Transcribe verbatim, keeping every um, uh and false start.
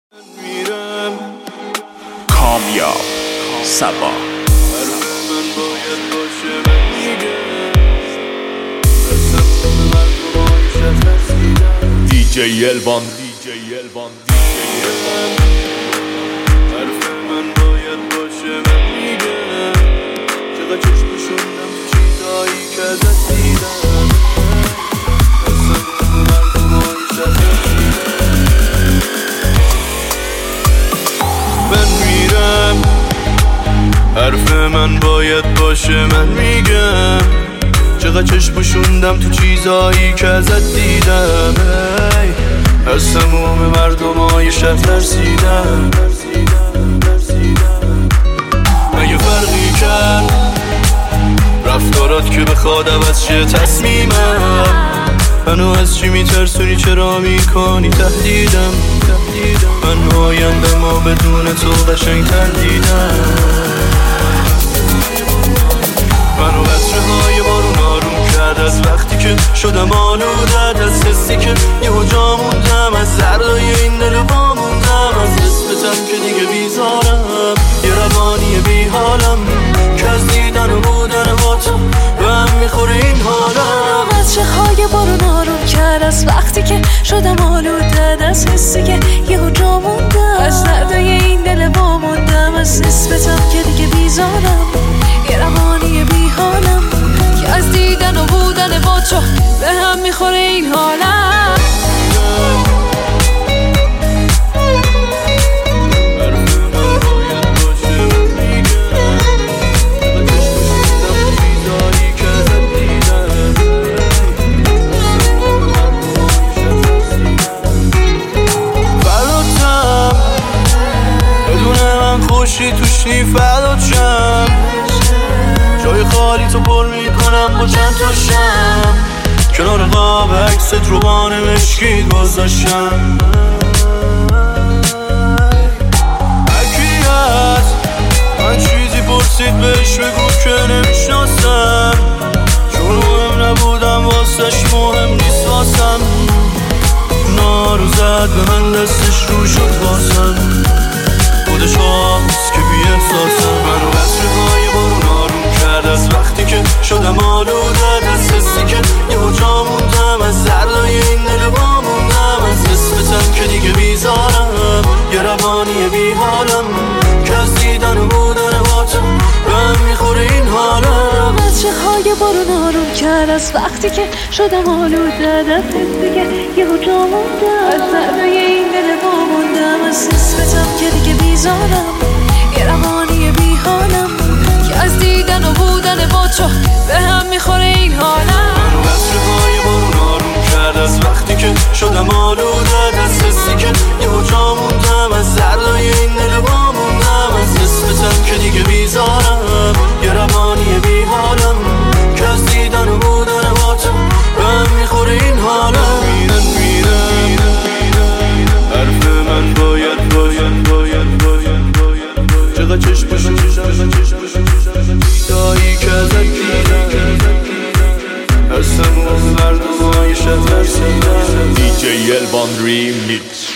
کامیاب صبا دی جی الوان دی جی الوان حرف من باید باشه من میگم چقدر چشم شدم تو چیزایی که ازت دیدم اصلا مردم هایش ازت من میرم. حرف من باید باشه من میگم چقدر چشم پوشوندم تو چیزایی که ازت دیدم. از تموم مردم های شهر ترسیدم. مگه فرقی کرد رفتارات که بخواد عوض شه تصمیمم؟ منو از چی میترسونی؟ چرا میکنی تهدیدم؟ من آینده ما بدون تو قشنگ تر دیدم. منو قطره های بارون آروم کرد از وقتی که شدم آلوده، از حسی که یهو جا موندم، از ذرهای این دل با موندم، از نسبتم که دیگه بیزارم، یه روانی بی حالم که از دیدن و بودن با تو به هم میخوره این حالم. قطره های بارون آروم کرد از وقتی که شدم آلوده، از حسی که یهو جا موندم، از ذرهای این دل با موندم، از نسبتم که دیگه بیزارم، یه روانی بی حالم که از دیدن و بودن با تو به هم میخوره این حالم. خوشی توش نی فدات شم، جای خالی تو پر میکنم با چند تا شم، کنار قاب عکست روبان مشکید گذاشتم. هرکی هست من چیزی پرسید بهش بگو که نمیشناسم، چون مهم نبودم واسش مهم نیست واسم. نارو زد به من دستش رو شد واسم، خودش هاست که بی احساسم. منو قطره های بارون آروم کرد از وقتی که شدم آلوده، از حسی که یهو جا موندم، از ذرهای این دل با موندم، از نسبتم که دیگه بیزارم، یه روانی بی حالم که از دیدن و بودن با تو به هم میخوره این حالم. قطره های بارون آروم کرد از وقتی که شدم آلوده، از حسی که یهو جا موندم، از ذرهای این دل با موندم، از نسبتم که دیگه بیزارم، یه روانی بی حالم که از دیدن و بودن با تو به هم میخوره این حالم. منو قطره های بارون آروم کرد از وقتی که شدم آلوده، از حسی که یهو جا موندم، از ذرهای این دل با موندم، از نسبتم که دیگه بیزارم، یه روانی بی حالم که از دیدن و بودن با تو به هم میخوره این حالم. میرن میرن حرف من باید باید باید باید باید چقدر چشم بشم دیدایی که ازت دیدم، از تموم مردم های شهر ترسیدم. دی جی الوان ریمیکس.